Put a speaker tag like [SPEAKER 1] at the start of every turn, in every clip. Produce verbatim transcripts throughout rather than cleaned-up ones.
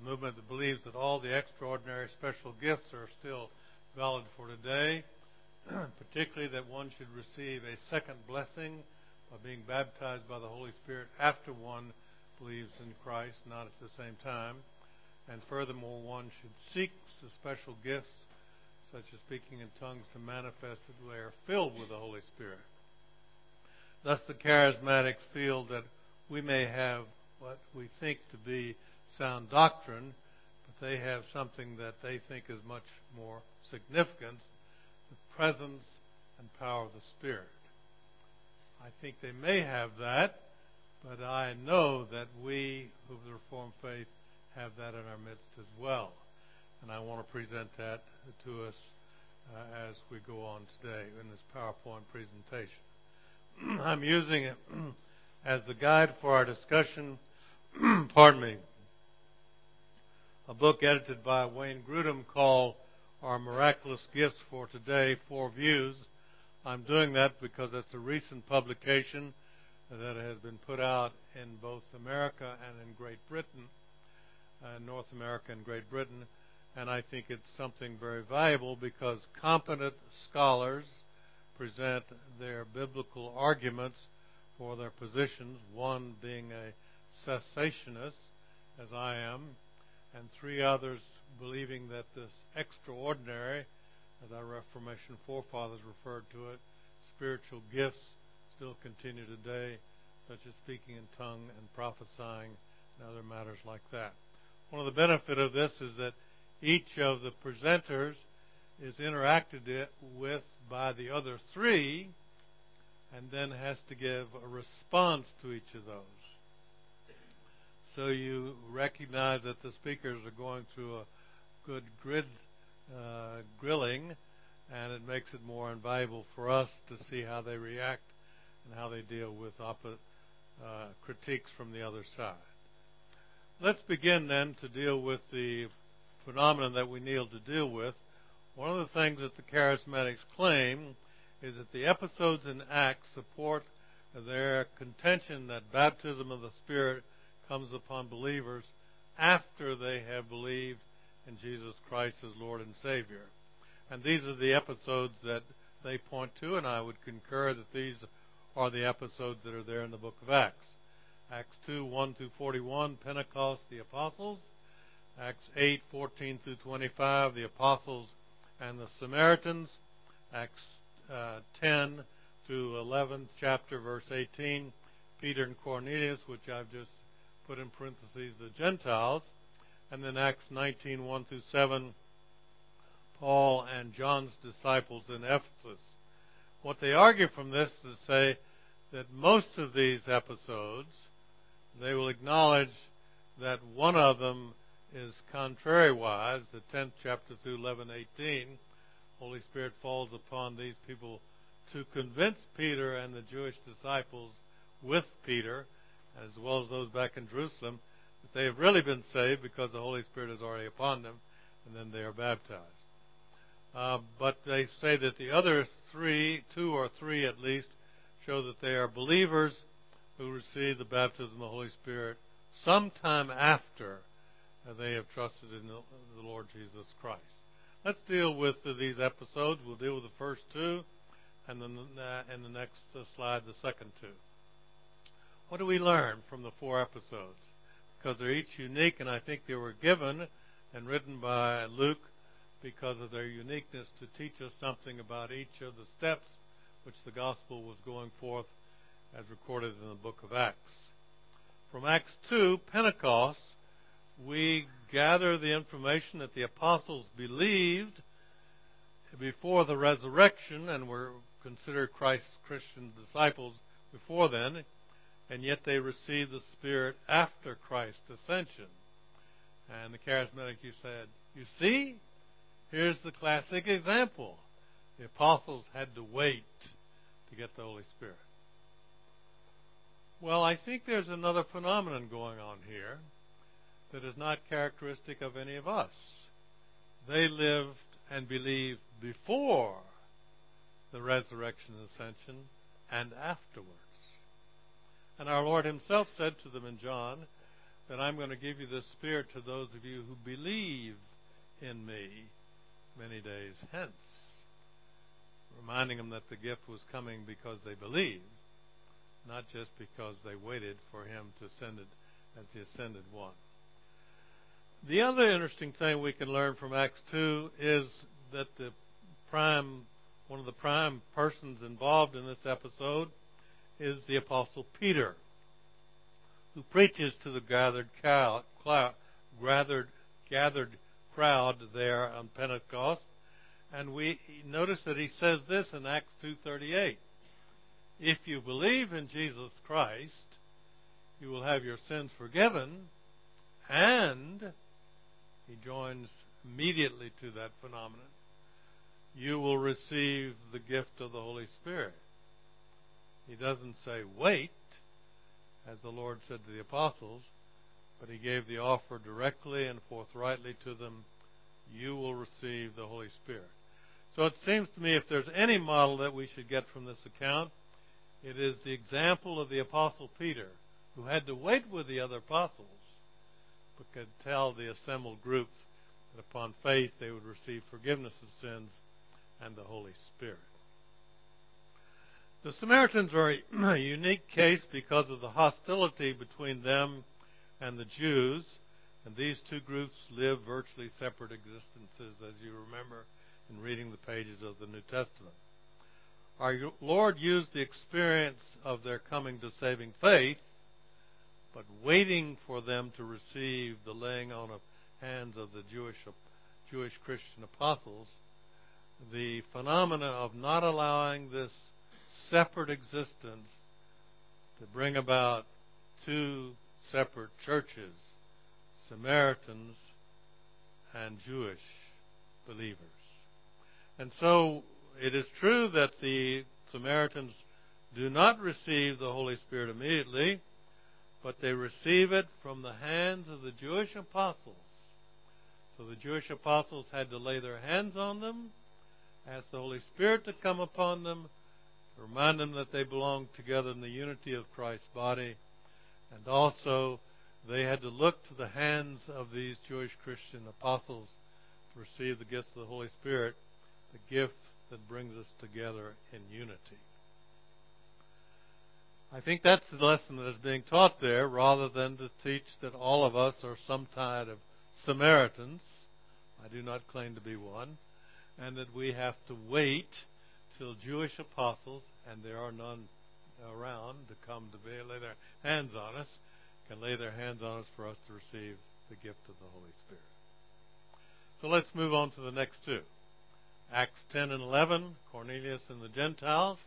[SPEAKER 1] movement that believes that all the extraordinary special gifts are still valid for today, particularly that one should receive a second blessing by being baptized by the Holy Spirit after one believes in Christ, not at the same time. And furthermore, one should seek the special gifts, such as speaking in tongues, to manifest that they are filled with the Holy Spirit. Thus, the charismatics feel that we may have what we think to be sound doctrine, but they have something that they think is much more significant, the presence and power of the Spirit. I think they may have that, but I know that we who have the Reformed faith have that in our midst as well. And I want to present that to us uh, as we go on today in this PowerPoint presentation. I'm using it as the guide for our discussion, pardon me, a book edited by Wayne Grudem called Our Miraculous Gifts for Today, Four Views. I'm doing that because it's a recent publication that has been put out in both America and in Great Britain, uh, North America and Great Britain, and I think it's something very valuable because competent scholars present their biblical arguments for their positions, one being a cessationist, as I am, and three others believing that this extraordinary, as our Reformation forefathers referred to it, spiritual gifts still continue today, such as speaking in tongue and prophesying and other matters like that. One of the benefits of this is that each of the presenters is interacted with by the other three and then has to give a response to each of those. So you recognize that the speakers are going through a good grid uh, grilling, and it makes it more invaluable for us to see how they react and how they deal with op- uh, critiques from the other side. Let's begin then to deal with the phenomenon that we need to deal with. One of the things that the charismatics claim is that the episodes in Acts support their contention that baptism of the Spirit comes upon believers after they have believed in Jesus Christ as Lord and Savior. And these are the episodes that they point to, and I would concur that these are the episodes that are there in the book of Acts. Acts two, one through forty-one, Pentecost, the apostles. Acts eight, fourteen through twenty-five, the apostles and the Samaritans. Acts uh, ten through eleventh chapter, verse eighteen, Peter and Cornelius, which I've just put in parentheses, the Gentiles. And then Acts nineteen, one through seven, Paul and John's disciples in Ephesus. What they argue from this is to say that most of these episodes, they will acknowledge that one of them is contrariwise, the tenth chapter through eleven eighteen. Holy Spirit falls upon these people to convince Peter and the Jewish disciples with Peter, as well as those back in Jerusalem, that they have really been saved because the Holy Spirit is already upon them, and then they are baptized. Uh, but they say that the other three, two or three at least, show that they are believers who receive the baptism of the Holy Spirit sometime after uh, they have trusted in the, the Lord Jesus Christ. Let's deal with uh, these episodes. We'll deal with the first two, and then uh, in the next uh, slide, the second two. What do we learn from the four episodes? Because they're each unique, and I think they were given and written by Luke because of their uniqueness to teach us something about each of the steps which the gospel was going forth as recorded in the book of Acts. From Acts two, Pentecost, we gather the information that the apostles believed before the resurrection and were considered Christ's Christian disciples before then, and yet they received the Spirit after Christ's ascension. And the charismatic, you said, you see, here's the classic example. The apostles had to wait to get the Holy Spirit. Well, I think there's another phenomenon going on here that is not characteristic of any of us. They lived and believed before the resurrection and ascension and afterwards. And our Lord himself said to them in John that I'm going to give you this Spirit to those of you who believe in me many days hence. Reminding them that the gift was coming because they believed, not just because they waited for him to ascend it as the ascended one. The other interesting thing we can learn from Acts two is that the prime, one of the prime persons involved in this episode is the Apostle Peter, who preaches to the gathered crowd, gathered, gathered crowd there on Pentecost. And we notice that he says this in Acts two thirty-eight. If you believe in Jesus Christ, you will have your sins forgiven, and he joins immediately to that phenomenon. You will receive the gift of the Holy Spirit. He doesn't say wait, as the Lord said to the apostles, but he gave the offer directly and forthrightly to them. You will receive the Holy Spirit. So it seems to me if there's any model that we should get from this account, it is the example of the Apostle Peter, who had to wait with the other apostles, but could tell the assembled groups that upon faith they would receive forgiveness of sins and the Holy Spirit. The Samaritans are a unique case because of the hostility between them and the Jews, and these two groups live virtually separate existences, as you remember in reading the pages of the New Testament. Our Lord used the experience of their coming to saving faith, but waiting for them to receive the laying on of hands of the Jewish, Jewish Christian apostles, the phenomena of not allowing this separate existence to bring about two separate churches, Samaritans and Jewish believers. And so it is true that the Samaritans do not receive the Holy Spirit immediately, but they receive it from the hands of the Jewish apostles. So the Jewish apostles had to lay their hands on them, ask the Holy Spirit to come upon them, remind them that they belong together in the unity of Christ's body, and also they had to look to the hands of these Jewish Christian apostles to receive the gifts of the Holy Spirit, the gift that brings us together in unity. I think that's the lesson that is being taught there, rather than to teach that all of us are some kind of Samaritans. I do not claim to be one. And that we have to wait till Jewish apostles, and there are none around to come to be, lay their hands on us, can lay their hands on us for us to receive the gift of the Holy Spirit. So let's move on to the next two. Acts ten and eleven, Cornelius and the Gentiles.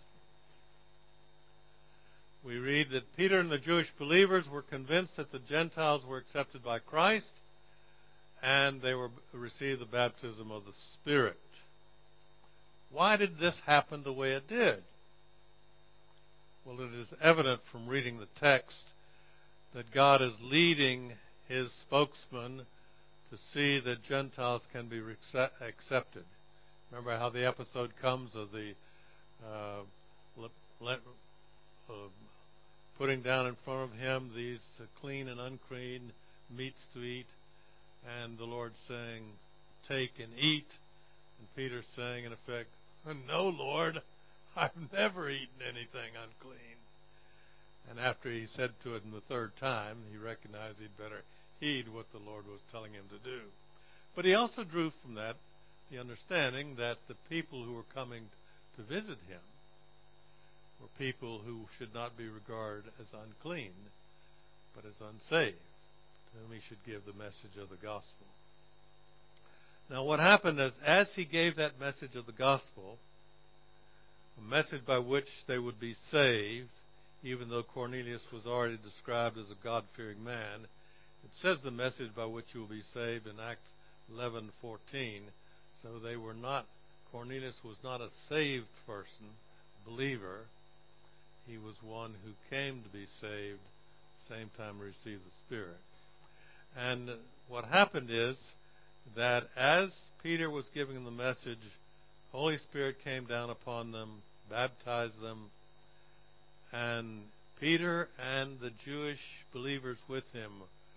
[SPEAKER 1] We read that Peter and the Jewish believers were convinced that the Gentiles were accepted by Christ, and they were received the baptism of the Spirit. Why did this happen the way it did? Well, it is evident from reading the text that God is leading his spokesman to see that Gentiles can be accepted. Remember how the episode comes of the uh, le- le- uh, putting down in front of him these uh, clean and unclean meats to eat, and the Lord saying, take and eat, and Peter saying, in effect, no, Lord, I've never eaten anything unclean. And after he said to it in the third time, he recognized he'd better heed what the Lord was telling him to do. But he also drew from that the understanding that the people who were coming to visit him were people who should not be regarded as unclean, but as unsaved, to whom he should give the message of the gospel. Now what happened is, as he gave that message of the gospel, a message by which they would be saved, even though Cornelius was already described as a God-fearing man, it says the message by which you will be saved in Acts eleven fourteen. So they were not, Cornelius was not a saved person, believer. He was one who came to be saved, at the same time received the Spirit. And what happened is that as Peter was giving the message, Holy Spirit came down upon them, baptized them, and Peter and the Jewish believers with him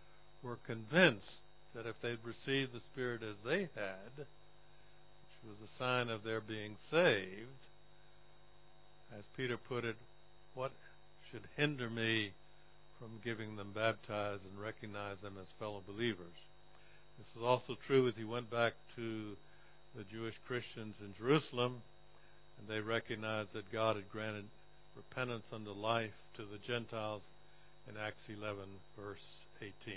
[SPEAKER 1] were convinced that if they'd received the Spirit as they had, which was a sign of their being saved, as Peter put it, what should hinder me from giving them baptized and recognize them as fellow believers? This was also true as he went back to the Jewish Christians in Jerusalem, and they recognized that God had granted repentance unto life to the Gentiles in Acts eleven, verse eighteen.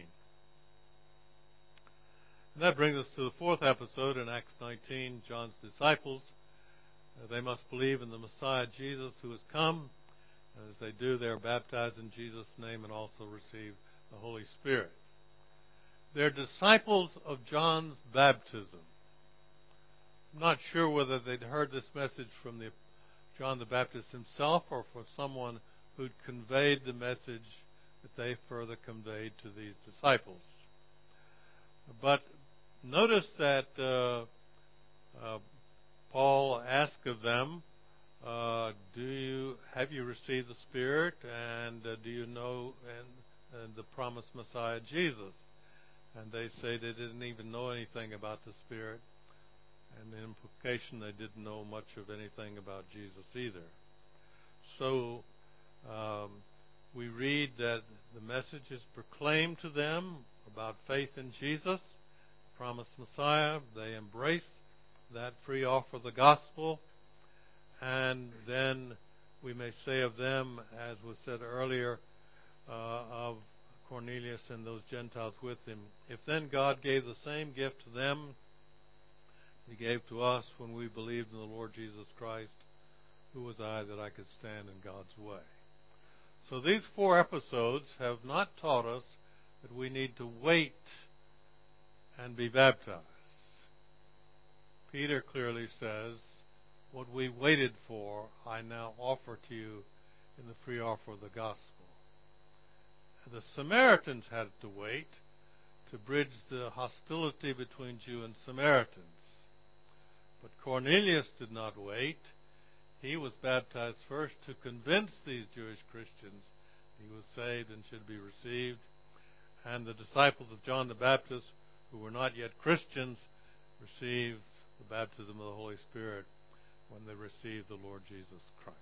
[SPEAKER 1] And that brings us to the fourth episode in Acts nineteen, John's disciples. Uh, they must believe in the Messiah Jesus who has come. And as they do, they are baptized in Jesus' name and also receive the Holy Spirit. They're disciples of John's baptism. I'm not sure whether they'd heard this message from the, John the Baptist himself or from someone who'd conveyed the message that they further conveyed to these disciples. But notice that uh, uh, Paul asked of them, uh, "Do you have you received the Spirit, and uh, do you know and, and the promised Messiah Jesus?" And they say they didn't even know anything about the Spirit, and the implication they didn't know much of anything about Jesus either. So um, we read that the message is proclaimed to them about faith in Jesus, promised Messiah. They embrace that free offer of the gospel, and then we may say of them, as was said earlier, uh, of Cornelius and those Gentiles with him, if then God gave the same gift to them He gave to us when we believed in the Lord Jesus Christ, who was I that I could stand in God's way? So these four episodes have not taught us that we need to wait and be baptized. Peter clearly says, what we waited for, I now offer to you in the free offer of the gospel. The Samaritans had to wait to bridge the hostility between Jew and Samaritans. But Cornelius did not wait. He was baptized first to convince these Jewish Christians he was saved and should be received. And the disciples of John the Baptist, who were not yet Christians, received the baptism of the Holy Spirit when they received the Lord Jesus Christ.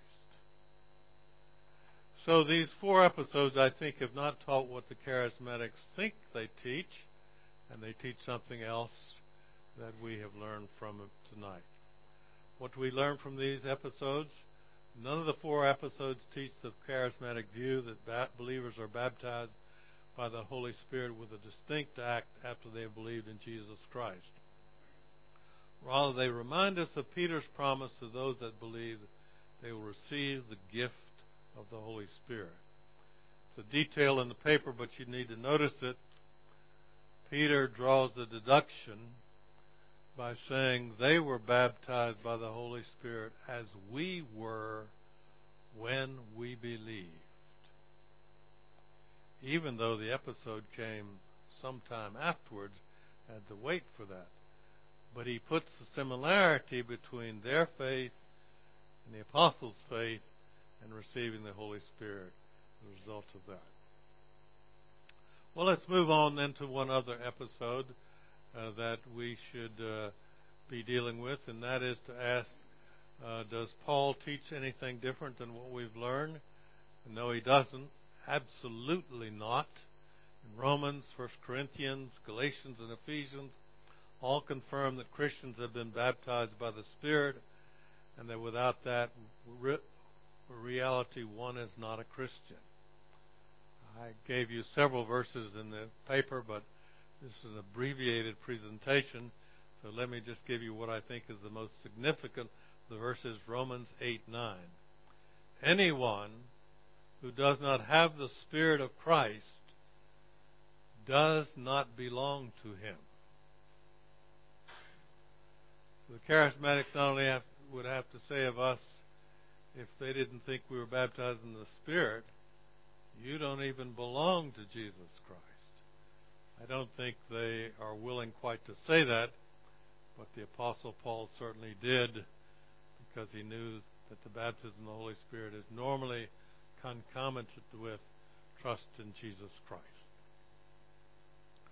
[SPEAKER 1] So these four episodes, I think, have not taught what the charismatics think they teach, and they teach something else that we have learned from it tonight. What do we learn from these episodes? None of the four episodes teach the charismatic view that ba- believers are baptized by the Holy Spirit with a distinct act after they have believed in Jesus Christ. Rather, they remind us of Peter's promise to those that believe they will receive the gift of the Holy Spirit. It's a detail in the paper, but you need to notice it. Peter draws the deduction by saying they were baptized by the Holy Spirit as we were when we believed. Even though the episode came sometime afterwards, had to wait for that. But he puts the similarity between their faith and the apostles' faith and receiving the Holy Spirit as a result of that. Well, let's move on then to one other episode uh, that we should uh, be dealing with, and that is to ask, uh, does Paul teach anything different than what we've learned? No, he doesn't. Absolutely not. In Romans, First Corinthians, Galatians, and Ephesians, all confirm that Christians have been baptized by the Spirit, and that without that re- reality, one is not a Christian. I gave you several verses in the paper, but this is an abbreviated presentation, so let me just give you what I think is the most significant. The verses Romans eight nine. Anyone who does not have the Spirit of Christ does not belong to him. So the charismatics not only have, would have to say of us, if they didn't think we were baptized in the Spirit, you don't even belong to Jesus Christ. I don't think they are willing quite to say that, but the Apostle Paul certainly did, because he knew that the baptism of the Holy Spirit is normally concomitant with trust in Jesus Christ.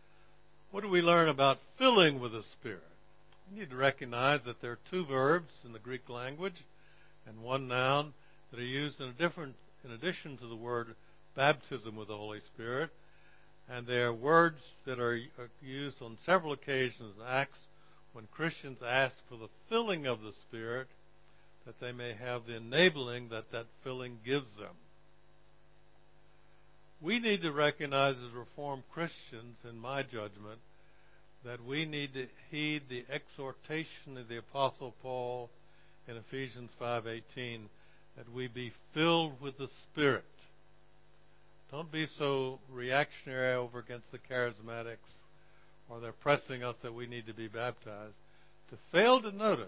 [SPEAKER 1] What do we learn about filling with the Spirit? We need to recognize that there are two verbs in the Greek language and one noun that are used in a different, in addition to the word baptism with the Holy Spirit. And they are words that are used on several occasions in Acts when Christians ask for the filling of the Spirit, that they may have the enabling that that filling gives them. We need to recognize as Reformed Christians, in my judgment, that we need to heed the exhortation of the Apostle Paul in Ephesians five eighteen, that we be filled with the Spirit. Don't be so reactionary over against the charismatics, or they're pressing us that we need to be baptized, to fail to notice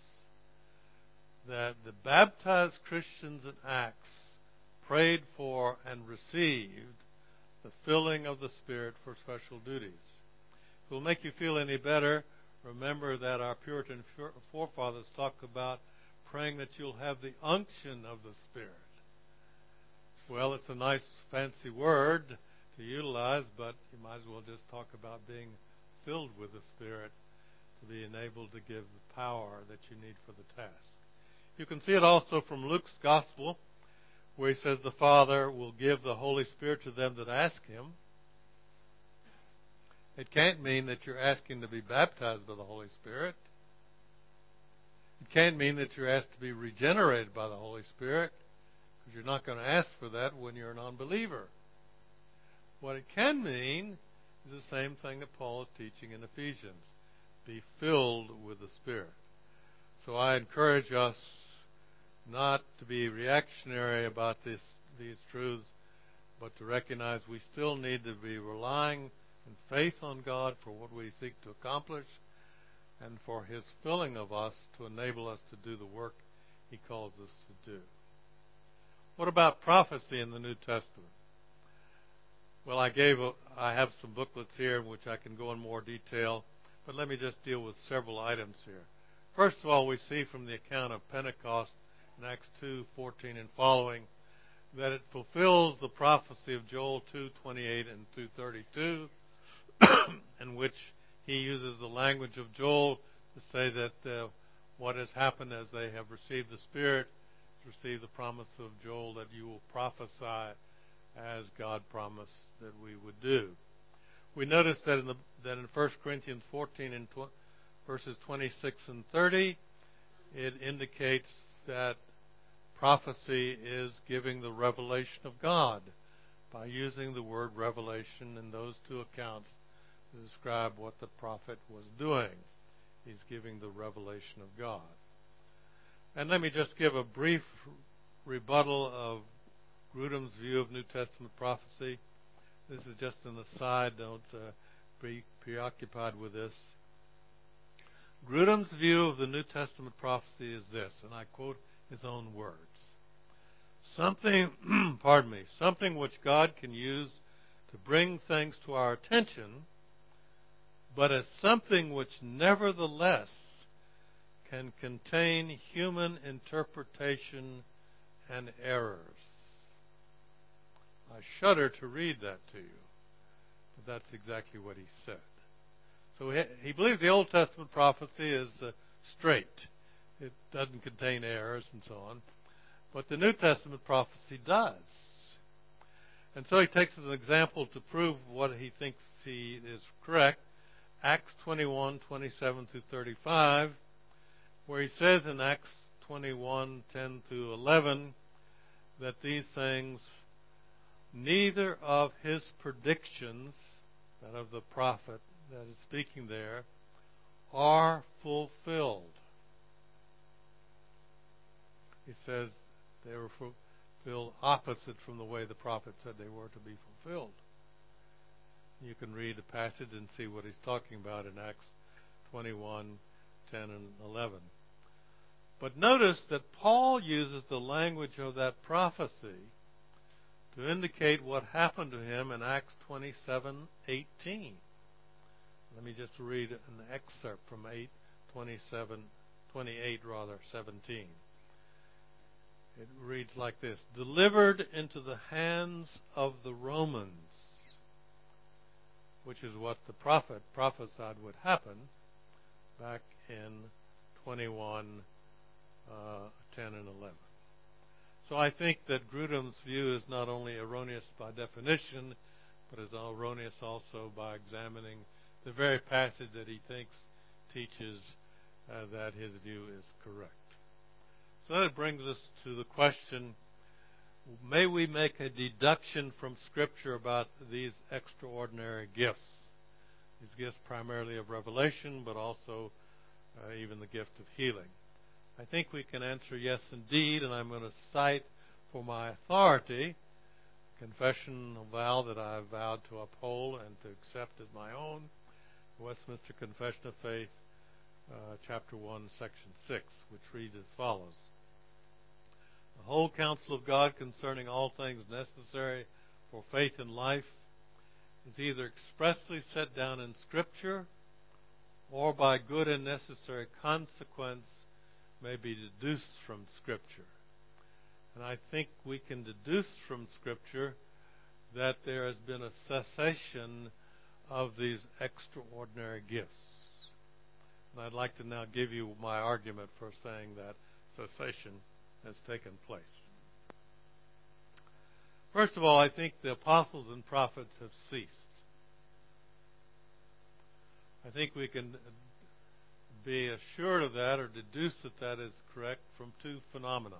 [SPEAKER 1] that the baptized Christians in Acts prayed for and received the filling of the Spirit for special duties. If it will make you feel any better, remember that our Puritan forefathers talked about praying that you'll have the unction of the Spirit. Well, it's a nice fancy word to utilize, but you might as well just talk about being filled with the Spirit to be enabled to give the power that you need for the task. You can see it also from Luke's Gospel, where he says the Father will give the Holy Spirit to them that ask Him. It can't mean that you're asking to be baptized by the Holy Spirit. It can't mean that you're asked to be regenerated by the Holy Spirit, because you're not going to ask for that when you're an unbeliever. What it can mean is the same thing that Paul is teaching in Ephesians. Be filled with the Spirit. So I encourage us not to be reactionary about this, these truths, but to recognize we still need to be relying in faith on God for what we seek to accomplish and for His filling of us to enable us to do the work He calls us to do. What about prophecy in the New Testament? Well, I gave a, I have some booklets here in which I can go in more detail, but let me just deal with several items here. First of all, we see from the account of Pentecost in Acts two fourteen and following that it fulfills the prophecy of Joel two twenty-eight and two thirty-two, in which he uses the language of Joel to say that uh, what has happened as they have received the Spirit, received the promise of Joel that you will prophesy as God promised that we would do. We notice that in the that in First Corinthians fourteen and tw- verses twenty-six and thirty, it indicates that prophecy is giving the revelation of God by using the word revelation in those two accounts to describe what the prophet was doing. He's giving the revelation of God. And let me just give a brief rebuttal of Grudem's view of New Testament prophecy. This is just an aside. Don't uh, be preoccupied with this. Grudem's view of the New Testament prophecy is this, and I quote his own words. Something, pardon me, something which God can use to bring things to our attention, but as something which nevertheless can contain human interpretation and errors. I shudder to read that to you, but that's exactly what he said. So he, he believes the Old Testament prophecy is uh, straight. It doesn't contain errors and so on. But the New Testament prophecy does. And so he takes as an example to prove what he thinks he is correct, Acts twenty-one, twenty-seven through thirty-five, where he says in Acts twenty-one, ten through eleven, that these things, neither of his predictions, that of the prophet that is speaking there, are fulfilled. He says they were fulfilled opposite from the way the prophet said they were to be fulfilled. You can read the passage and see what he's talking about in Acts twenty-one, ten and eleven. But notice that Paul uses the language of that prophecy to indicate what happened to him in Acts twenty-seven, eighteen. Let me just read an excerpt from eight, twenty-seven, twenty-eight rather, seventeen. It reads like this: delivered into the hands of the Romans, which is what the prophet prophesied would happen back in twenty-one, uh, ten, and eleven. So I think that Grudem's view is not only erroneous by definition, but is erroneous also by examining the very passage that he thinks teaches uh, that his view is correct. So that brings us to the question, may we make a deduction from Scripture about these extraordinary gifts? These gifts primarily of revelation, but also uh, even the gift of healing. I think we can answer yes indeed, and I'm going to cite for my authority a confession vow that I vowed to uphold and to accept as my own, Westminster Confession of Faith, uh, chapter one, section six, which reads as follows. The whole counsel of God concerning all things necessary for faith and life is either expressly set down in Scripture or by good and necessary consequence may be deduced from Scripture. And I think we can deduce from Scripture that there has been a cessation of these extraordinary gifts. And I'd like to now give you my argument for saying that cessation has taken place. First of all, I think the apostles and prophets have ceased. I think we can be assured of that or deduce that that is correct from two phenomena.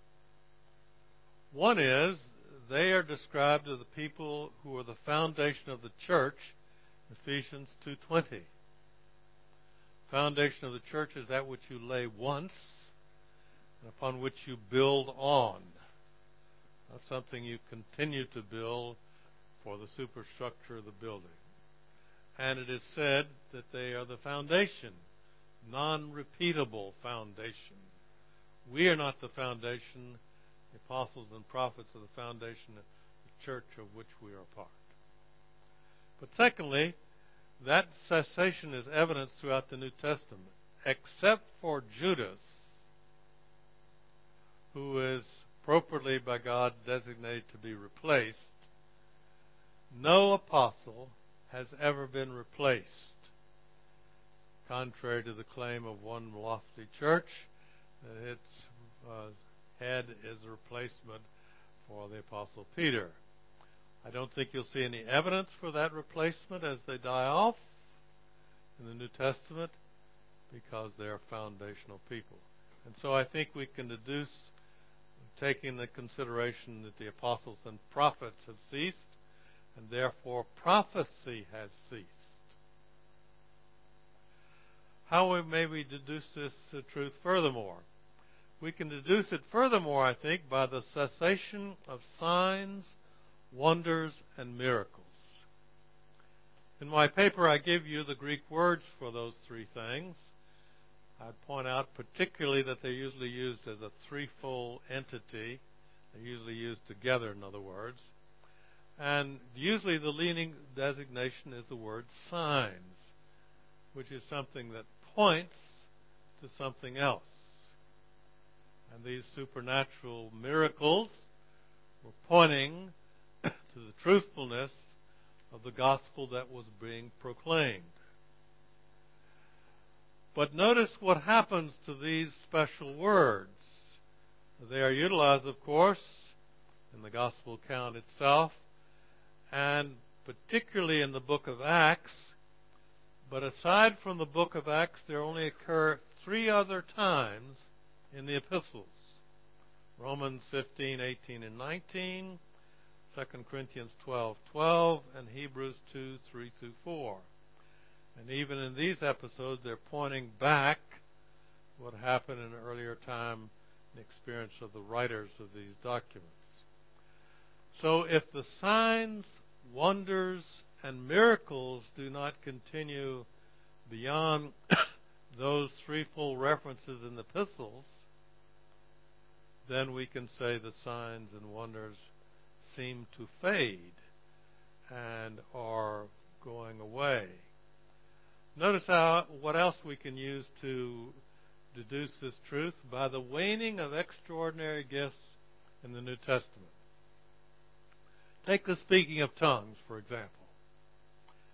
[SPEAKER 1] One is they are described as the people who are the foundation of the church, Ephesians two twenty. Foundation of the church is that which you lay once and upon which you build on. Not something you continue to build for the superstructure of the building. And it is said that they are the foundation, non-repeatable foundation. We are not the foundation. The apostles and prophets are the foundation of the church of which we are a part. But secondly, that cessation is evidenced throughout the New Testament, except for Judas, who is appropriately by God designated to be replaced. No apostle has ever been replaced, contrary to the claim of one lofty church that its uh, head is a replacement for the Apostle Peter. I don't think you'll see any evidence for that replacement as they die off in the New Testament because they are foundational people. And so I think we can deduce, taking the consideration that the apostles and prophets have ceased, and therefore prophecy has ceased. How may we deduce this uh, truth furthermore? We can deduce it furthermore, I think, by the cessation of signs, wonders, and miracles. In my paper, I give you the Greek words for those three things. I'd point out particularly that they're usually used as a threefold entity. They're usually used together, in other words. And usually the leading designation is the word signs, which is something that points to something else. And these supernatural miracles were pointing to the truthfulness of the gospel that was being proclaimed. But notice what happens to these special words. They are utilized, of course, in the gospel account itself, and particularly in the book of Acts. But aside from the book of Acts, there only occur three other times in the epistles. Romans fifteen, eighteen, and nineteen, Second Corinthians twelve, twelve, and Hebrews two, three through four. And even in these episodes, they're pointing back to what happened in an earlier time in the experience of the writers of these documents. So if the signs, wonders, and miracles do not continue beyond those threefold references in the epistles, then we can say the signs and wonders seem to fade and are going away. Notice how what else we can use to deduce this truth? By the waning of extraordinary gifts in the New Testament. Take the speaking of tongues, for example.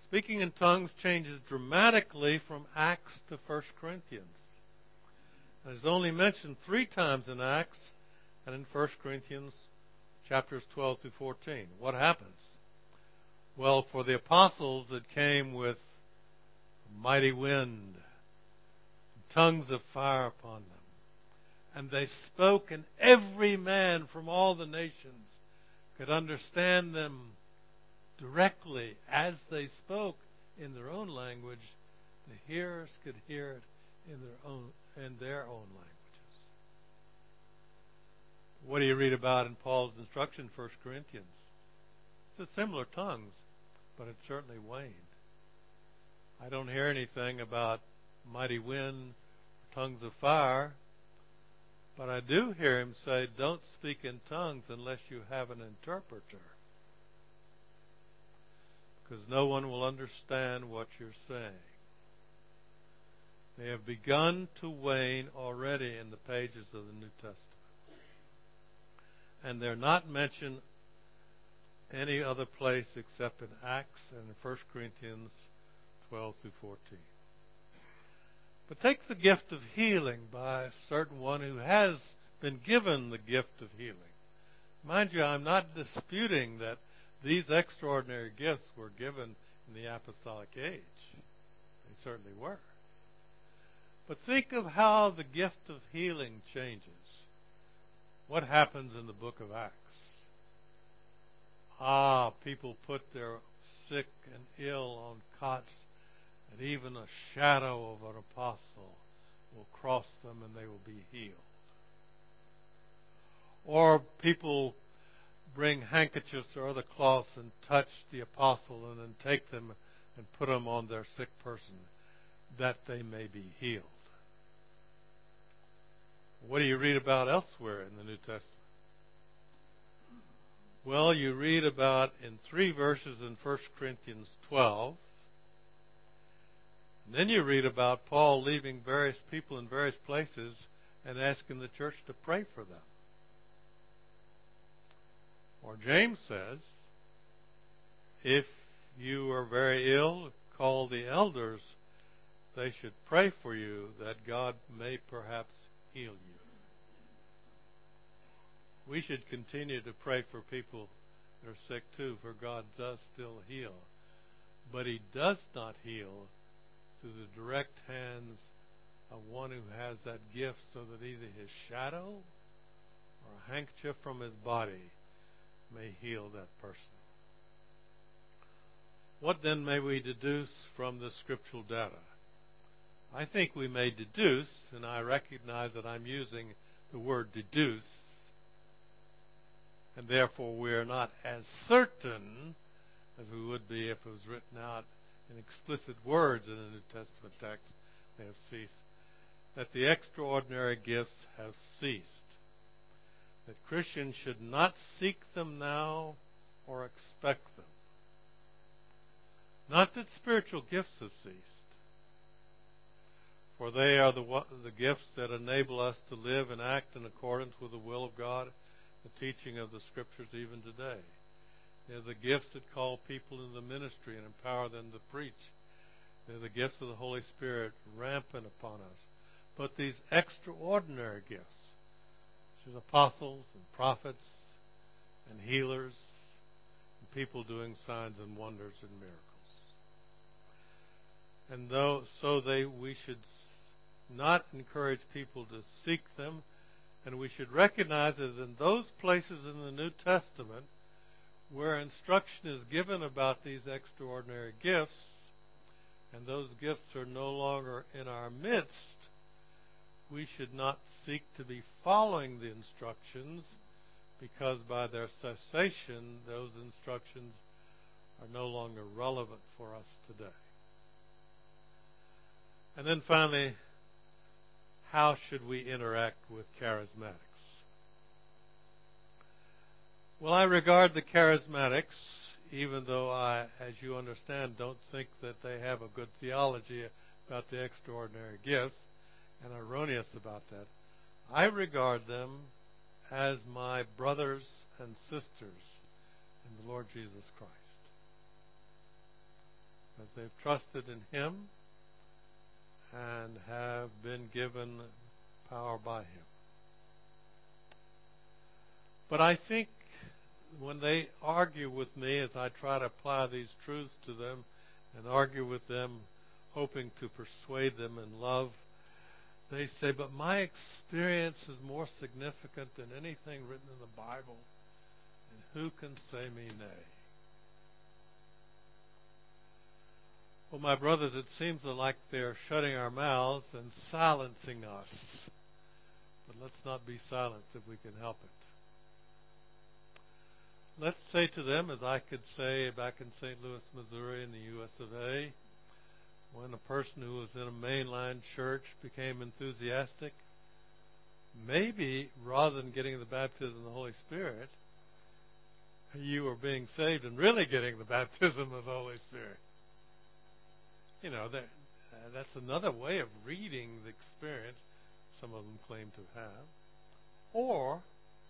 [SPEAKER 1] speaking in tongues changes dramatically from Acts to First Corinthians. It's only mentioned three times in Acts and in First Corinthians chapters twelve through fourteen. What happens? Well, for the apostles it came with a mighty wind, tongues of fire upon them. And they spoke, and every man from all the nations could understand them directly as they spoke in their own language. The hearers could hear it in their own in their own languages. What do you read about in Paul's instruction in First Corinthians? It's a similar tongues, but it certainly waned. I don't hear anything about mighty wind, tongues of fire, but I do hear him say, don't speak in tongues unless you have an interpreter, because no one will understand what you're saying. They have begun to wane already in the pages of the New Testament. And they're not mentioned any other place except in Acts and in First Corinthians twelve through fourteen. But take the gift of healing by a certain one who has been given the gift of healing. Mind you, I'm not disputing that these extraordinary gifts were given in the apostolic age. They certainly were. But think of how the gift of healing changes. What happens in the book of Acts? Ah, people put their sick and ill on cots, and even a shadow of an apostle will cross them and they will be healed. Or people bring handkerchiefs or other cloths and touch the apostle and then take them and put them on their sick person that they may be healed. What do you read about elsewhere in the New Testament? Well, you read about in three verses in First Corinthians twelve. And then you read about Paul leaving various people in various places and asking the church to pray for them. Or James says, if you are very ill, call the elders. They should pray for you that God may perhaps heal you. We should continue to pray for people that are sick too, for God does still heal. But He does not heal through the direct hands of one who has that gift, so that either his shadow or a handkerchief from his body may heal that person. What then may we deduce from the scriptural data? I think we may deduce, and I recognize that I'm using the word deduce, and therefore we are not as certain as we would be if it was written out in explicit words in a New Testament text. They have ceased. That the extraordinary gifts have ceased. That Christians should not seek them now or expect them. Not that spiritual gifts have ceased, for they are the, the gifts that enable us to live and act in accordance with the will of God, the teaching of the Scriptures even today. They're the gifts that call people into the ministry and empower them to preach. They're the gifts of the Holy Spirit rampant upon us. But these extraordinary gifts, such as apostles and prophets and healers and people doing signs and wonders and miracles. And though so they we should not encourage people to seek them, and we should recognize that in those places in the New Testament where instruction is given about these extraordinary gifts, and those gifts are no longer in our midst, we should not seek to be following the instructions, because by their cessation, those instructions are no longer relevant for us today. And then finally, how should we interact with charismatics? Well, I regard the charismatics, even though I, as you understand, don't think that they have a good theology about the extraordinary gifts, and are erroneous about that. I regard them as my brothers and sisters in the Lord Jesus Christ. because they've trusted in Him and have been given power by Him. But I think when they argue with me as I try to apply these truths to them and argue with them, hoping to persuade them in love, they say, but my experience is more significant than anything written in the Bible, and who can say me nay? Well, my brothers, it seems like they're shutting our mouths and silencing us. But let's not be silenced if we can help it. Let's say to them, as I could say back in Saint Louis, Missouri, in the U S of A, when a person who was in a mainline church became enthusiastic, maybe rather than getting the baptism of the Holy Spirit, you were being saved and really getting the baptism of the Holy Spirit. You know, that, uh, that's another way of reading the experience some of them claim to have. Or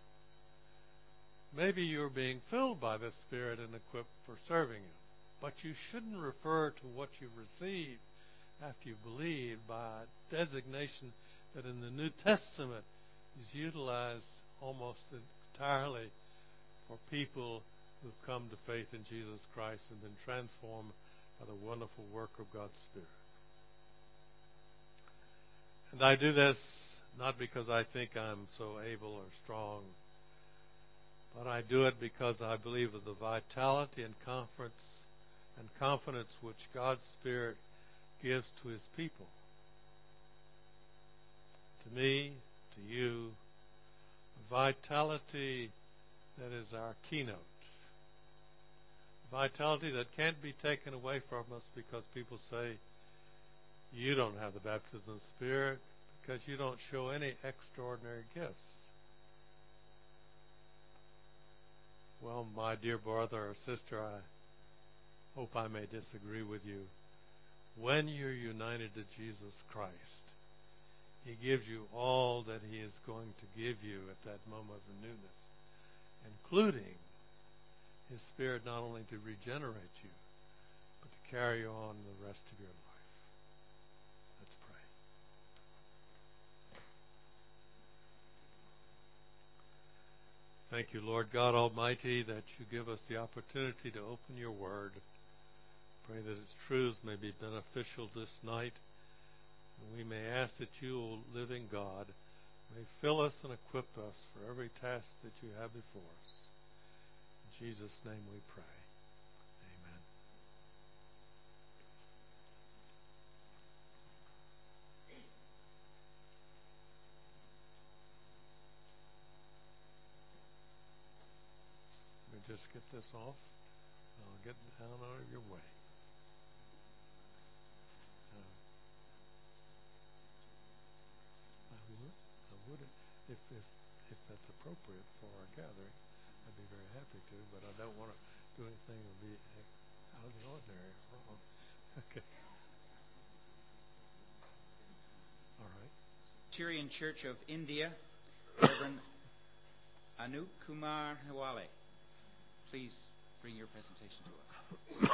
[SPEAKER 1] maybe you're being filled by the Spirit and equipped for serving Him. But you shouldn't refer to what you've received after you believe by a designation that in the New Testament is utilized almost entirely for people who've come to faith in Jesus Christ and been transformed by the wonderful work of God's Spirit. And I do this not because I think I'm so able or strong, but I do it because I believe of the vitality and confidence and confidence which God's Spirit gives to His people. To me, to you, a vitality that is our keynote. Vitality that can't be taken away from us because people say, you don't have the baptism of the Spirit because you don't show any extraordinary gifts. Well, my dear brother or sister, I hope I may disagree with you. When you're united to Jesus Christ, He gives you all that He is going to give you at that moment of newness, including His Spirit not only to regenerate you, but to carry on the rest of your life. Let's pray. Thank you, Lord God Almighty, that you give us the opportunity to open your Word. Pray that its truths may be beneficial this night. And we may ask that you, O living God, may fill us and equip us for every task that you have before us. In Jesus' name we pray. Amen. Let me just get this off. I'll get down out of your way. I would, I would, if, if, if that's appropriate for our gathering, I'd be very happy to, but I don't want to do anything that would be out of the ordinary or wrong. Okay. All right.
[SPEAKER 2] Presbyterian Church of India, Reverend Anup Kumar Hawale. Please bring your presentation to us.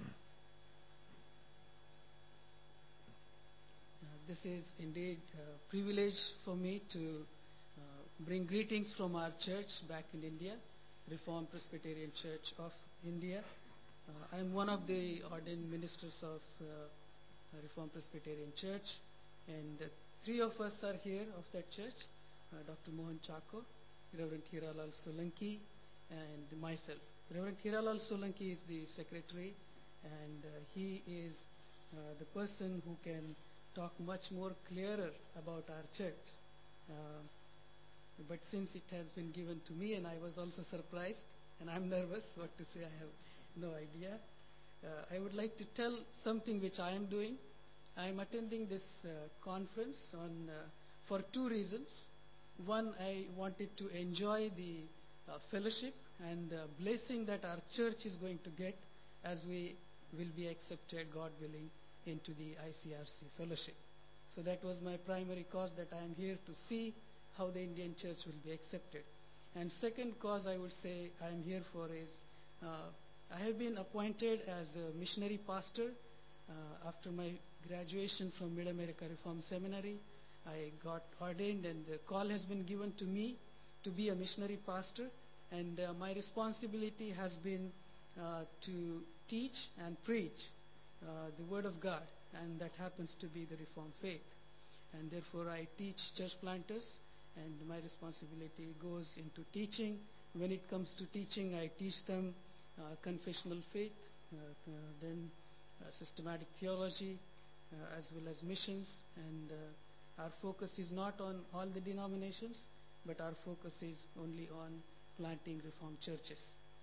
[SPEAKER 3] This is indeed a privilege for me to uh, bring greetings from our church back in India, Reformed Presbyterian Church of India. Uh, I am one of the ordained ministers of uh, Reformed Presbyterian Church, and uh, three of us are here of that church, uh, Doctor Mohan Chako, Reverend Hiralal Solanki, and myself. Reverend Hiralal Solanki is the secretary, and uh, he is uh, the person who can talk much more clearer about our church. Uh, but since it has been given to me, and I was also surprised, and I'm nervous what to say, I have no idea. Uh, I would like to tell something which I am doing. I am attending this uh, conference on uh, for two reasons. One, I wanted to enjoy the uh, fellowship and uh, blessing that our church is going to get as we will be accepted, God willing, into the I C R C fellowship. So that was my primary cause, that I am here to see how the Indian church will be accepted. And second cause I would say I am here for is uh, I have been appointed as a missionary pastor uh, after my graduation from Mid-America Reform Seminary. I got ordained, and the call has been given to me to be a missionary pastor, and uh, my responsibility has been uh, to teach and preach uh, the Word of God, and that happens to be the Reformed faith. And therefore I teach church planters, and my responsibility goes into teaching. When it comes to teaching, I teach them uh, confessional faith, uh, uh, then uh, systematic theology, uh, as well as missions. And uh, our focus is not on all the denominations, but our focus is only on planting Reformed churches.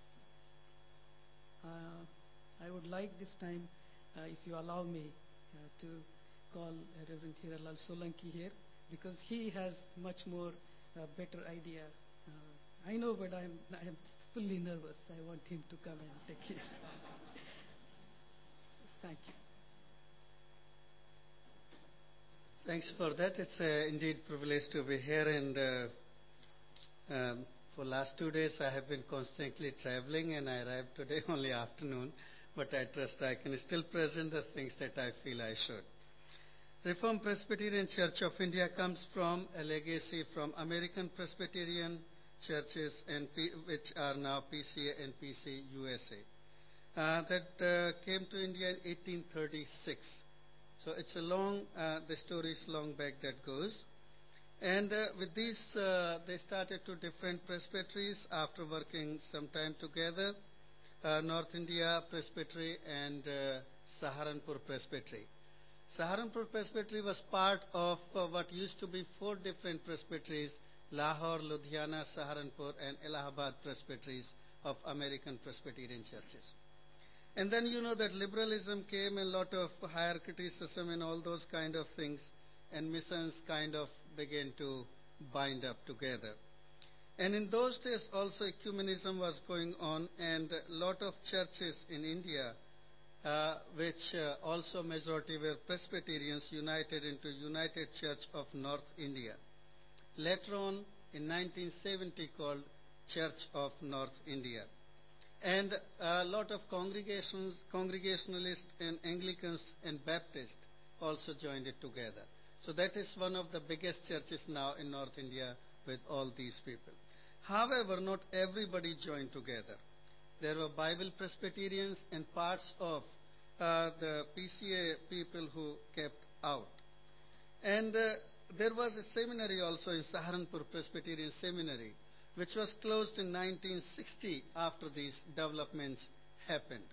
[SPEAKER 3] Uh, I would like this time, uh, if you allow me, uh, to call uh, Reverend Hiralal Solanki here, because he has much more uh, better idea. Uh, I know, but I'm, I'm fully nervous. I want him to come and take it. Thank you.
[SPEAKER 4] Thanks for that. It's uh, indeed a privilege to be here, and uh, um, for last two days I have been constantly traveling, and I arrived today only afternoon, but I trust I can still present the things that I feel I should. Reformed Presbyterian Church of India comes from a legacy from American Presbyterian churches, and P, which are now P C A and P C U S A, uh, that uh, came to India in eighteen thirty-six. So it's a long, uh, the story is long back that goes. And uh, with these, uh, they started two different presbyteries after working some time together, uh, North India Presbytery and uh, Saharanpur Presbytery. Saharanpur Presbytery was part of uh, what used to be four different presbyteries, Lahore, Ludhiana, Saharanpur, and Allahabad Presbyteries of American Presbyterian churches. And then you know that liberalism came, a lot of higher criticism and all those kind of things, and missions kind of began to bind up together. And in those days also ecumenism was going on, and a lot of churches in India, uh, which uh, also majority were Presbyterians, united into United Church of North India. Later on in nineteen seventy called Church of North India. And a lot of congregations, Congregationalists and Anglicans and Baptists also joined it together. So that is one of the biggest churches now in North India with all these people. However, not everybody joined together. There were Bible Presbyterians and parts of uh, the P C A people who kept out. And uh, there was a seminary also in Saharanpur Presbyterian Seminary, which was closed in nineteen sixty after these developments happened.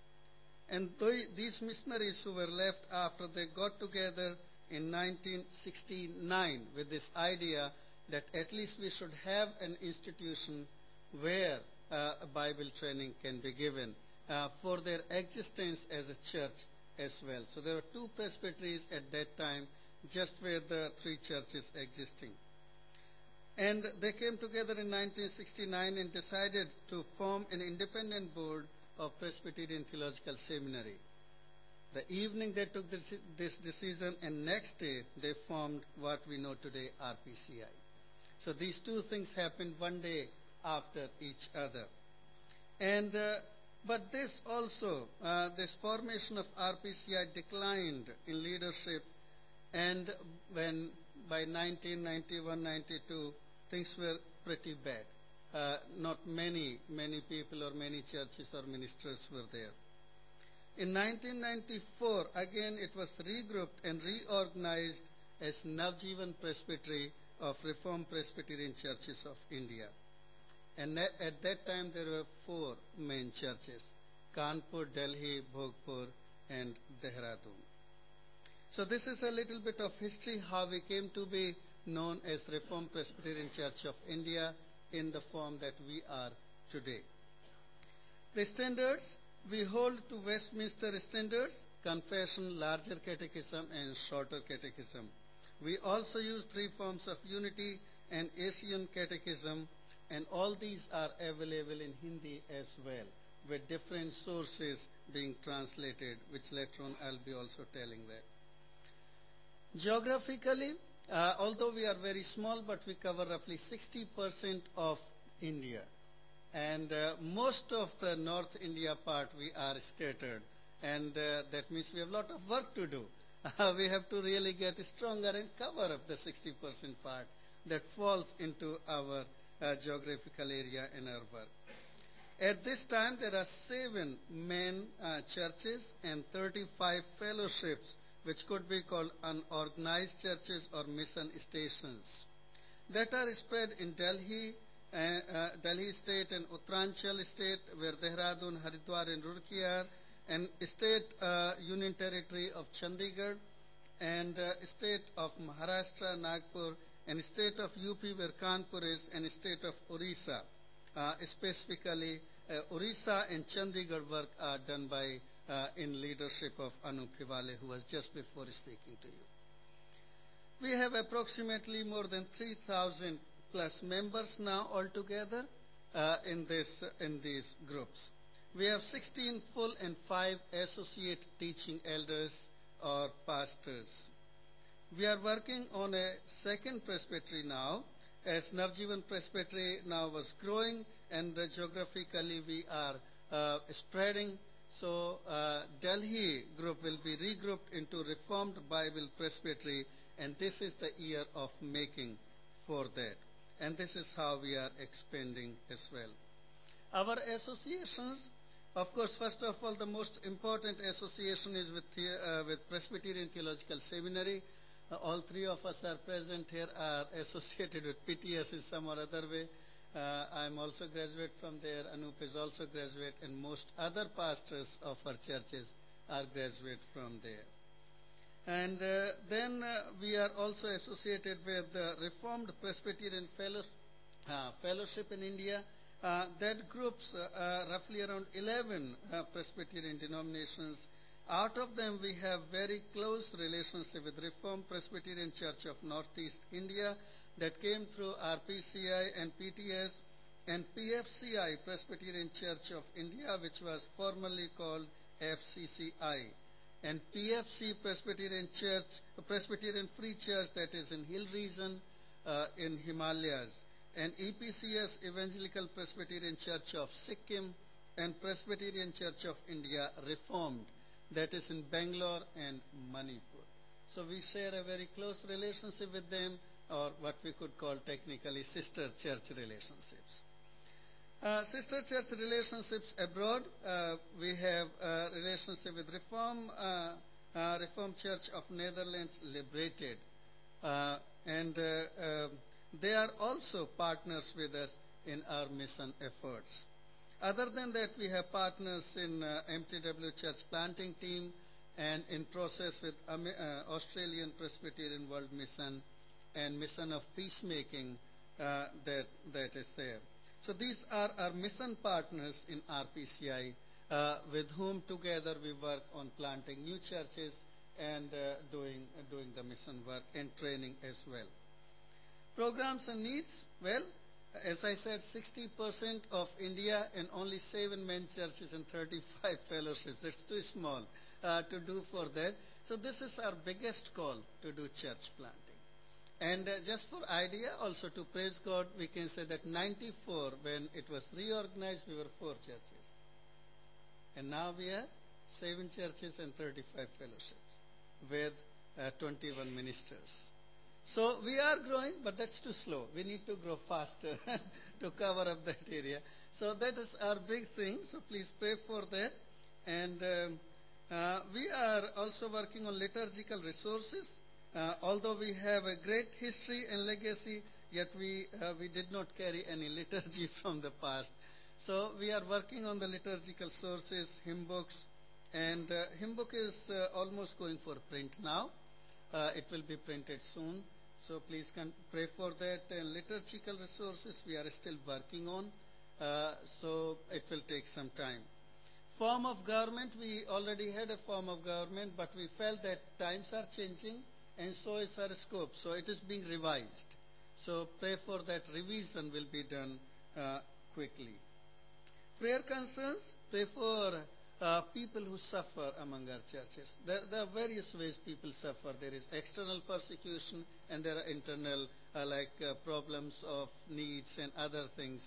[SPEAKER 4] And these missionaries who were left after, they got together in nineteen sixty-nine with this idea that at least we should have an institution where uh, Bible training can be given uh, for their existence as a church as well. So there were two presbyteries at that time, just where the three churches existing. And they came together in nineteen sixty-nine and decided to form an independent board of Presbyterian Theological Seminary. The evening they took this, this decision, and next day they formed what we know today R P C I. So these two things happened one day after each other. And uh, but this also, uh, this formation of R P C I declined in leadership, and when by nineteen ninety-one ninety-two things were pretty bad. Uh, not many, many people or many churches or ministers were there. In nineteen ninety-four, again it was regrouped and reorganized as Navjivan Presbytery of Reformed Presbyterian Churches of India. And at that time there were four main churches: Kanpur, Delhi, Bhogpur, and Dehradun. So this is a little bit of history, how we came to be known as Reformed Presbyterian Church of India in the form that we are today. The standards, we hold to Westminster Standards, Confession, Larger Catechism, and Shorter Catechism. We also use three forms of unity and Asian Catechism, and all these are available in Hindi as well, with different sources being translated, which later on I'll be also telling that. Geographically, uh, although we are very small, but we cover roughly sixty percent of India. And uh, most of the North India part we are scattered. And uh, that means we have a lot of work to do. We have to really get stronger and cover up the sixty percent part that falls into our uh, geographical area in our work. At this time, there are seven main uh, churches and thirty-five fellowships, which could be called unorganized churches or mission stations, that are spread in Delhi, uh, uh, Delhi state and Uttaranchal state, where Dehradun, Haridwar and Roorkee are, and state uh, union territory of Chandigarh, and uh, state of Maharashtra, Nagpur, and state of U P, where Kanpur is, and state of Orissa. Uh, specifically, uh, Orissa and Chandigarh work are done by, uh, in leadership of Anup Hiwale, who was just before speaking to you. We have approximately more than three thousand plus members now altogether uh, in, this, uh, in these groups. We have sixteen full and five associate teaching elders or pastors. We are working on a second presbytery now, as Navjivan Presbytery now was growing, and uh, geographically we are uh, spreading. So uh, Delhi group will be regrouped into Reformed Bible Presbytery, and this is the year of making for that. And this is how we are expanding as well. Our associations, of course, first of all, the most important association is with, uh, with Presbyterian Theological Seminary. Uh, all three of us are present here, are associated with P T S in some or other way. Uh, I'm also graduate from there. Anup is also graduate, and most other pastors of our churches are graduate from there. And uh, then uh, we are also associated with the Reformed Presbyterian Fellow, uh, Fellowship in India. Uh, that groups uh, uh, roughly around eleven uh, Presbyterian denominations. Out of them, we have very close relationship with Reformed Presbyterian Church of Northeast India that came through R P C I and P T S, and P F C I, Presbyterian Church of India, which was formerly called F C C I, and P F C, Presbyterian Church, Presbyterian Free Church, that is in Hill region uh, in Himalayas, and E P C S, Evangelical Presbyterian Church of Sikkim, and Presbyterian Church of India Reformed, that is in Bangalore and Manipur. So we share a very close relationship with them, or what we could call technically sister church relationships. Uh, sister church relationships abroad, uh, we have a relationship with Reform, uh, uh, Reform Church of Netherlands Liberated, uh, and uh, uh, they are also partners with us in our mission efforts. Other than that, we have partners in uh, M T W Church Planting Team, and in process with um, uh, Australian Presbyterian World Mission and Mission of Peacemaking uh, that, that is there. So these are our mission partners in R P C I, uh, with whom together we work on planting new churches and uh, doing, uh, doing the mission work and training as well. Programs and needs, well, as I said, sixty percent of India and only seven main churches and thirty-five fellowships. That's too small uh, to do for that. So this is our biggest call to do church planting. And uh, just for idea, also to praise God, we can say that ninety-four, when it was reorganized, we were four churches. And now we are seven churches and thirty-five fellowships with uh, twenty-one ministers. So we are growing, but that's too slow. We need to grow faster to cover up that area. So that is our big thing. So please pray for that. And um, uh, we are also working on liturgical resources. Uh, although we have a great history and legacy, yet we, uh, we did not carry any liturgy from the past. So we are working on the liturgical sources, hymn books, and uh, hymn book is uh, almost going for print now. Uh, it will be printed soon. So please can pray for that. And liturgical resources we are still working on. Uh, so it will take some time. Form of government, we already had a form of government, but we felt that times are changing, and so is our scope. So it is being revised. So pray for that revision will be done uh, quickly. Prayer concerns, pray for uh, people who suffer among our churches. There, there are various ways people suffer. There is external persecution, and there are internal uh, like uh, problems of needs and other things.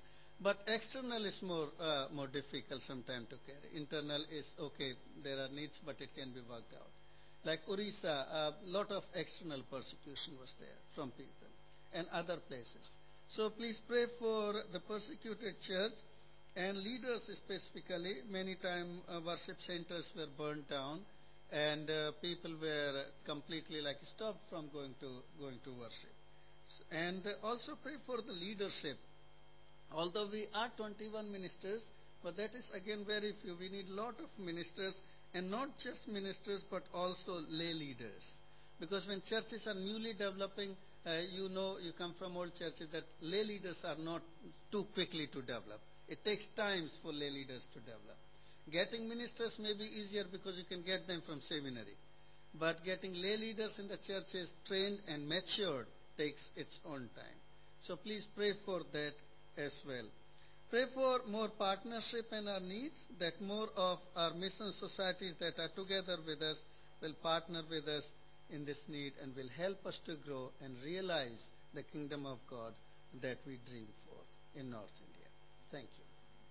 [SPEAKER 4] But external is more uh, more difficult sometimes to carry. Internal is okay, there are needs, but it can be worked out. Like Orissa, a lot of external persecution was there from people and other places. So please pray for the persecuted church and leaders specifically. Many times uh, worship centers were burned down, and uh, people were completely like stopped from going to going to worship. And uh, also pray for the leadership. Although we are twenty-one ministers, but that is again very few. We need a lot of ministers, and not just ministers, but also lay leaders. Because when churches are newly developing, uh, you know, you come from old churches, that lay leaders are not too quickly to develop. It takes times for lay leaders to develop. Getting ministers may be easier because you can get them from seminary. But getting lay leaders in the churches trained and matured takes its own time. So please pray for that as well. Pray for more partnership in our needs, that more of our mission societies that are together with us will partner with us in this need and will help us to grow and realize the kingdom of God that we dream for in North India. Thank you.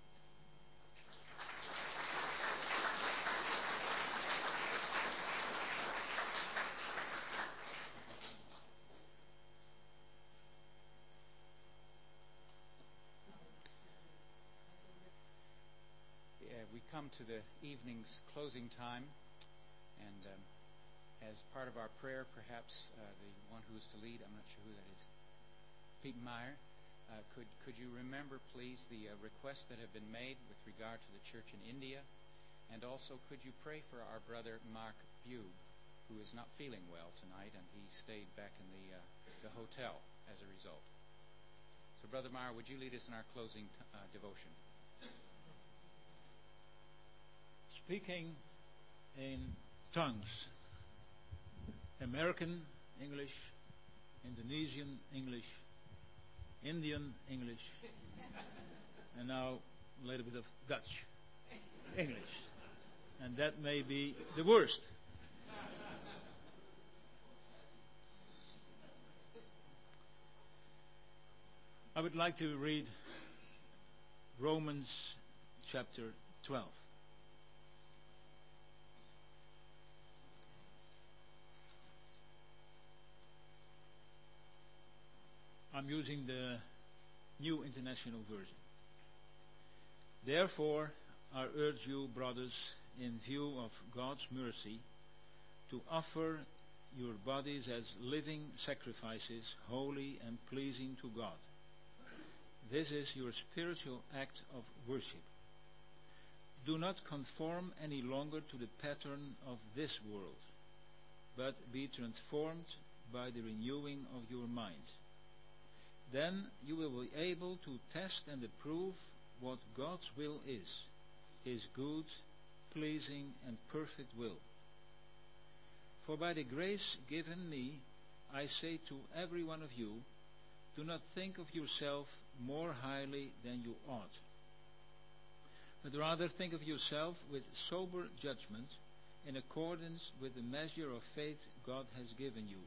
[SPEAKER 2] We come to the evening's closing time, and um, as part of our prayer, perhaps uh, the one who is to lead, I'm not sure who that is, Pete Meyer, uh, could could you remember, please, the uh, requests that have been made with regard to the church in India, and also could you pray for our brother Mark Bube, who is not feeling well tonight, and he stayed back in the uh, the hotel as a result. So, Brother Meyer, would you lead us in our closing t- uh, devotion?
[SPEAKER 5] Speaking in tongues, American English, Indonesian English, Indian English, and now a little bit of Dutch English. And that may be the worst. I would like to read Romans chapter twelve. I'm using the New International Version. Therefore, I urge you, brothers, in view of God's mercy, to offer your bodies as living sacrifices, holy and pleasing to God. This is your spiritual act of worship. Do not conform any longer to the pattern of this world, but be transformed by the renewing of your mind. Then you will be able to test and approve what God's will is, His good, pleasing, and perfect will. For by the grace given me, I say to every one of you, do not think of yourself more highly than you ought, but rather think of yourself with sober judgment, in accordance with the measure of faith God has given you.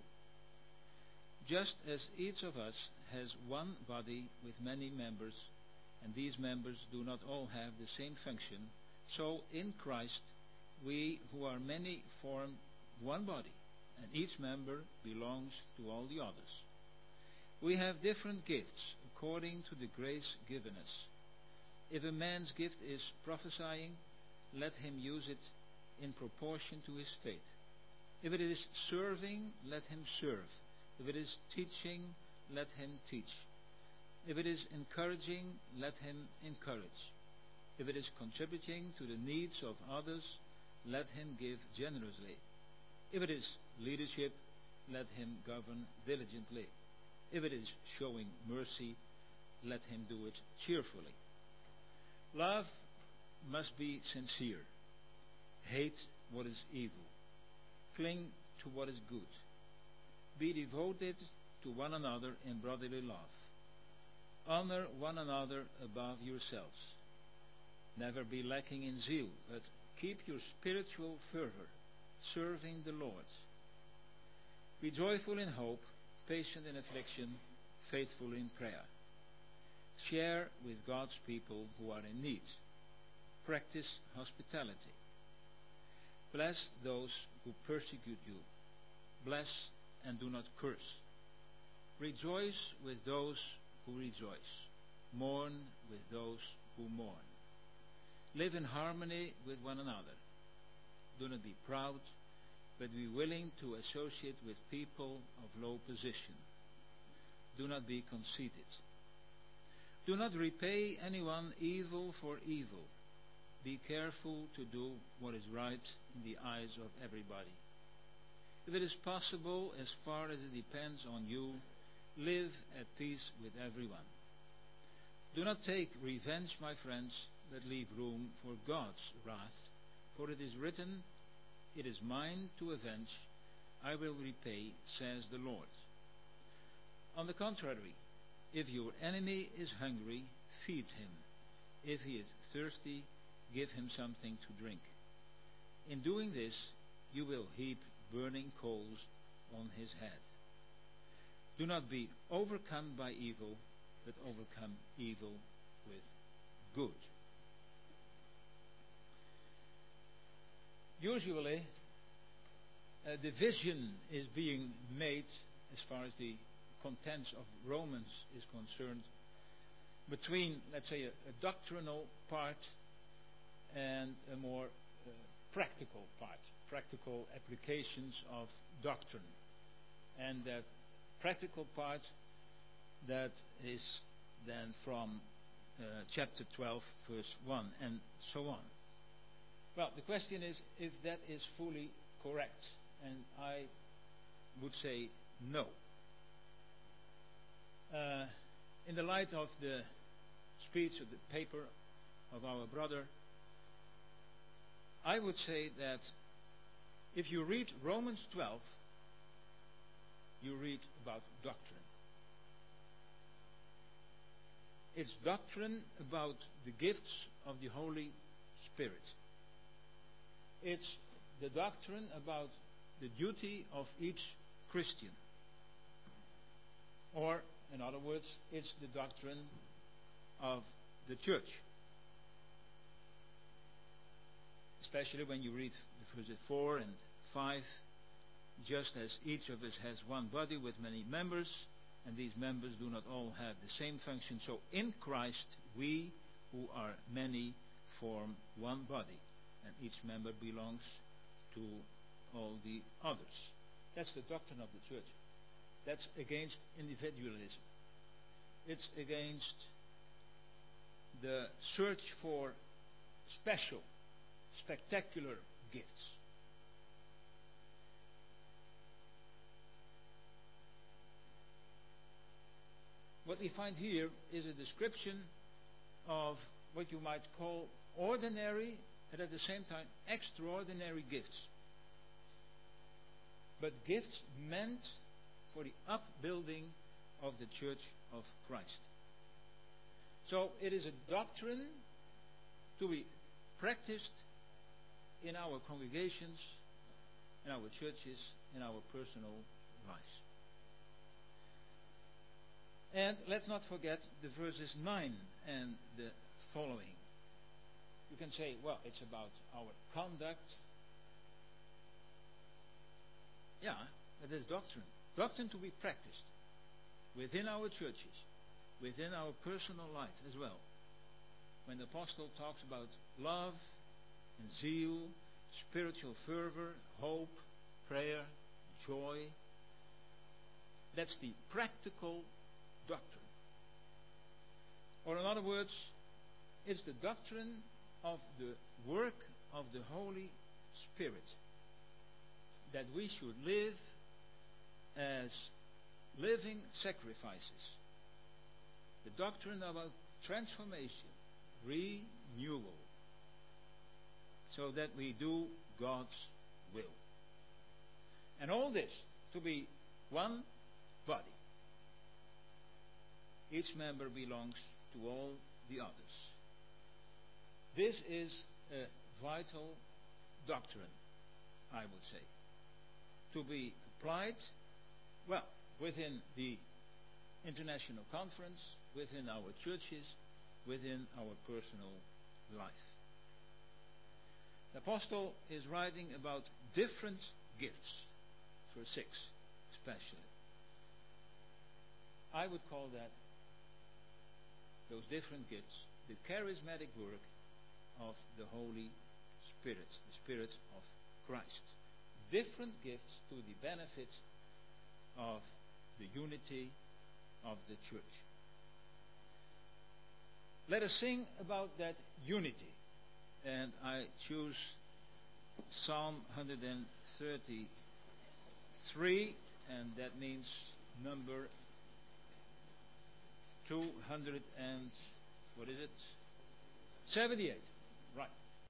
[SPEAKER 5] Just as each of us has one body with many members, and these members do not all have the same function, so in Christ we who are many form one body, and each member belongs to all the others. We have different gifts according to the grace given us. If a man's gift is prophesying, let him use it in proportion to his faith. If it is serving, let him serve. If it is teaching, let him teach. If it is encouraging, let him encourage. If it is contributing to the needs of others, let him give generously. If it is leadership, let him govern diligently. If it is showing mercy, let him do it cheerfully. Love must be sincere. Hate what is evil. Cling to what is good. Be devoted to one another in brotherly love. Honor one another above yourselves. Never be lacking in zeal, but keep your spiritual fervor, serving the Lord. Be joyful in hope, patient in affliction, faithful in prayer. Share with God's people who are in need. Practice hospitality. Bless those who persecute you. Bless and do not curse. Rejoice with those who rejoice. Mourn with those who mourn. Live in harmony with one another. Do not be proud, but be willing to associate with people of low position. Do not be conceited. Do not repay anyone evil for evil. Be careful to do what is right in the eyes of everybody. If it is possible, as far as it depends on you, live at peace with everyone. Do not take revenge, my friends, but leave room for God's wrath. For it is written, "It is mine to avenge, I will repay, says the Lord." On the contrary, if your enemy is hungry, feed him. If he is thirsty, give him something to drink. In doing this, you will heap burning coals on his head. Do not be overcome by evil, but overcome evil with good. Usually, a division is being made, as far as the contents of Romans is concerned, between, let's say, a, a doctrinal part and a more uh, practical part, practical applications of doctrine. And that practical part, that is then from uh, chapter twelve, verse one, and so on. Well, the question is if that is fully correct, and I would say no. Uh, in the light of the speech of the paper of our brother, I would say that if you read Romans twelve, you read about doctrine. It's doctrine about the gifts of the Holy Spirit. It's the doctrine about the duty of each Christian. Or, in other words, it's the doctrine of the church. Especially when you read the verses four and five, just as each of us has one body with many members, and these members do not all have the same function, so in Christ we who are many form one body, and each member belongs to all the others. That's the doctrine of the church. That's against individualism. It's against the search for special, spectacular gifts. What we find here is a description of what you might call ordinary and at the same time extraordinary gifts. But gifts meant for the upbuilding of the Church of Christ. So it is a doctrine to be practiced in our congregations, in our churches, in our personal lives. And let's not forget the verses nine and the following. You can say, well, it's about our conduct. Yeah, it is doctrine. Doctrine to be practiced within our churches, within our personal life as well. When the apostle talks about love and zeal, spiritual fervor, hope, prayer, joy, that's the practical doctrine. Or in other words, it's the doctrine of the work of the Holy Spirit, that we should live as living sacrifices. The doctrine about transformation, renewal, so that we do God's will. And all this to be one body. Each member belongs to all the others. This is a vital doctrine, I would say, to be applied, well, within the International Conference, within our churches, within our personal life. The apostle is writing about different gifts, verse six especially. I would call that, those different gifts, the charismatic work of the Holy Spirit, the Spirit of Christ. Different gifts to the benefit of the unity of the church. Let us sing about that unity. And I choose Psalm one thirty-three, and that means number two hundred and, what is it? seventy-eight. Right.